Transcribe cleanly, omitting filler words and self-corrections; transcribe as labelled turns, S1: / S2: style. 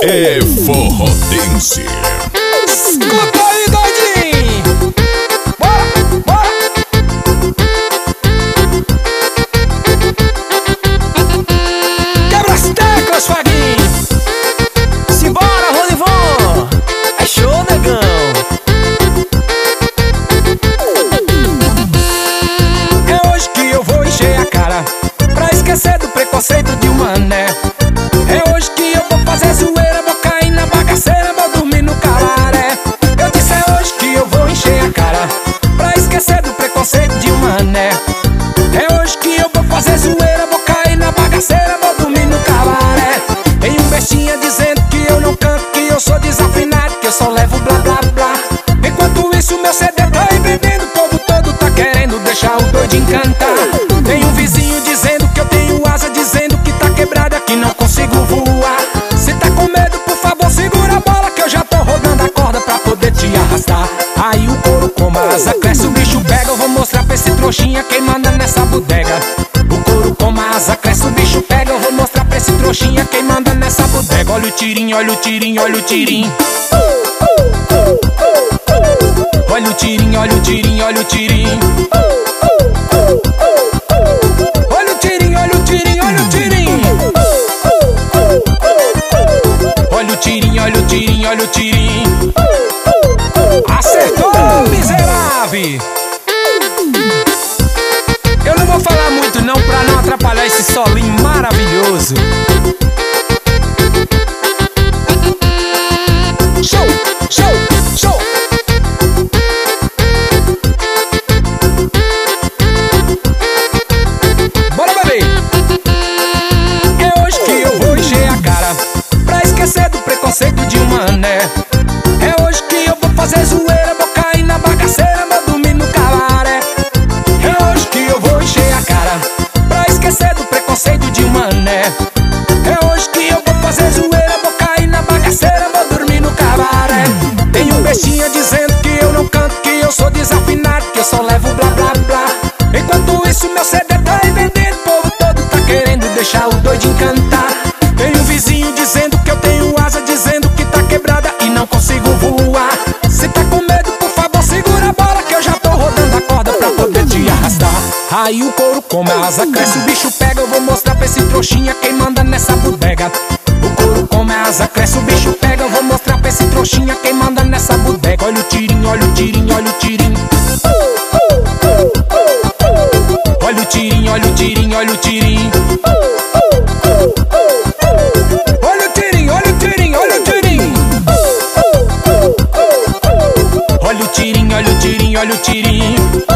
S1: É Forrodense.
S2: Escuta aí, doidinho. Bora, bora. Quebra as teclas, Faguinho. Simbora, Rolivon. É show, negão. É hoje que eu vou encher a cara pra esquecer do preconceito de um mané. É hoje que eu vou fazer zoeira, vou cair na bagaceira, vou dormir no calaré. Eu disse é hoje que eu vou encher a cara pra esquecer do preconceito de um mané. É hoje que eu vou fazer zoeira, vou cair na bagaceira, vou dormir no calaré. Tem um bestinha dizendo que eu não canto, que eu sou desafinado, que eu só levo blá blá blá. Enquanto isso meu CD tá aí vendendo, o povo todo tá querendo deixar o doidinho cantar. Tem um vizinho dizendo que eu tenho asa, dizendo que tá quebrada, que não consigo voar. Se tá com medo, por favor, segura a bola, que eu já tô rodando a corda pra poder te arrastar. Aí o couro com a asa cresce, o bicho pega. Eu vou mostrar pra esse trouxinha quem manda nessa bodega. O couro com a asa cresce, o bicho pega. Eu vou mostrar pra esse trouxinha quem manda nessa bodega. Olha o tirinho, olha o tirinho, olha o tirinho. Olha o tirinho, olha o tirinho, olha o tirinho. Olha o tirinho, olha o tirinho, olha o tirinho. Olha o tirinho, olha o tirinho, olha o tirinho. Acertou, miserável. Eu não vou falar muito não pra não atrapalhar esse solinho maravilhoso. Show, show, show. Bora, bebê. É hoje que eu vou encher a cara pra esquecer do preconceito de um mané. É hoje que eu vou fazer zoeira, vou cair na bagaceira, vou dormir no calaré. É hoje que eu vou encher a cara pra esquecer do preconceito de um mané. É hoje que eu vou fazer zoeira, vou cair na bagaceira, vou dormir no cabaré. Tem um bestinha dizendo que eu não canto, que eu sou desafinado, que eu só levo blá blá blá. Enquanto isso meu CD tá aí vendendo, o povo todo tá querendo deixar o doidinho cantar. Tem um vizinho dizendo que eu tenho asa, dizendo que tá quebrada e não consigo voar. Se tá com medo, por favor, segura a bola, que eu já tô rodando a corda pra poder te arrastar. Aí o couro com a asa cresce, o bicho pega. Eu vou mostrar pra esse trouxinha quem manda nessa bodega. O couro com a asa cresce, o bicho pega. Eu vou mostrar pra esse trouxinha quem manda nessa bodega. Olha o tirinho, olha o tirinho, olha o tirinho. Olha o tirinho, olha o tirinho, olha o tirinho. Olha o tirinho, olha o tirinho, olha o tirinho. Olha o tirinho, olha o tirinho, olha o tirinho.